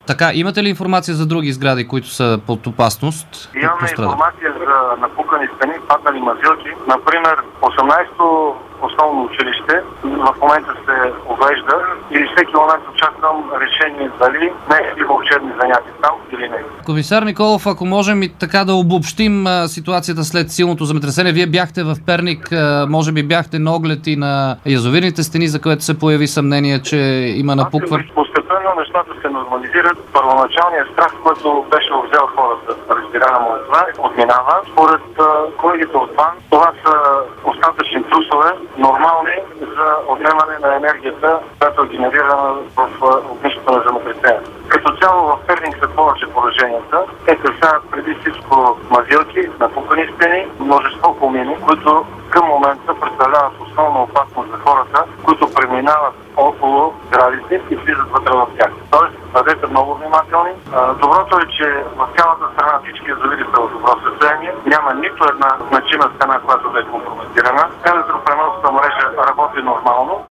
Така, имате ли информация за други сгради, които са под опасност? Имаме информация за напукани стени, паднали мазилки. Например, 18-то основно училище в момента се оглежда и всеки момент очаквам решение дали не има учебни занятия там или не. Комисар Николов, ако можем и така да обобщим ситуацията след силното земетресение. Вие бяхте в Перник, може би бяхте на оглед и на язовирните стени, за което се появи съмнение, че има напукване. Постепенно нещата се нормализират. Първоначалният страх, който беше взел хората, разбираемо от това, отминава. Според колегите от БАН, това са остатъчни трусове, нормални за отнемане на енергията, която е генерирана в огнището на земетресението. Като цяло в Перник са повече пораженията. Те касаят преди всичко мазилки, напукани стени, множество комини, които към момента представляват основна опасност за хората, които преминават около сградите и влизат вътре в тях. Тоест, бъдете много внимателни. Доброто е, че в цялата страна всички язовири са в добро състояние. Няма нито една значима стена, която да е компрометирана. Електропреносната мрежа работи нормално.